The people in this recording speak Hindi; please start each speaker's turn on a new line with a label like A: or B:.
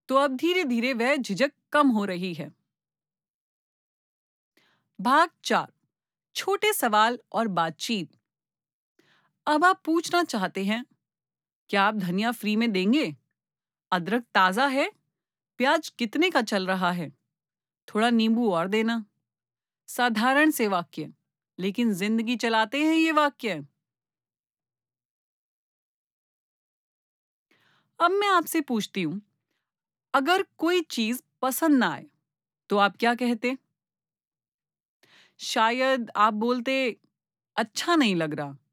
A: तो अब धीरे-धीरे वह झिझक कम हो रही है। भाग 4, छोटे सवाल और बातचीत। अब आप पूछना चाहते हैं, क्या आप धनिया फ्री में देंगे? अदरक ताज़ा है? प्याज कितने का चल रहा है? थोड़ा नींबू और देना। साधारण से वाक्य, लेकिन जिंदगी चलाते हैं ये वाक्य। अब मैं आपसे पूछती हूँ, अगर कोई चीज पसंद ना आए, तो आप क्या कहते? शायद आप बोलते, अच्छा नहीं लग रहा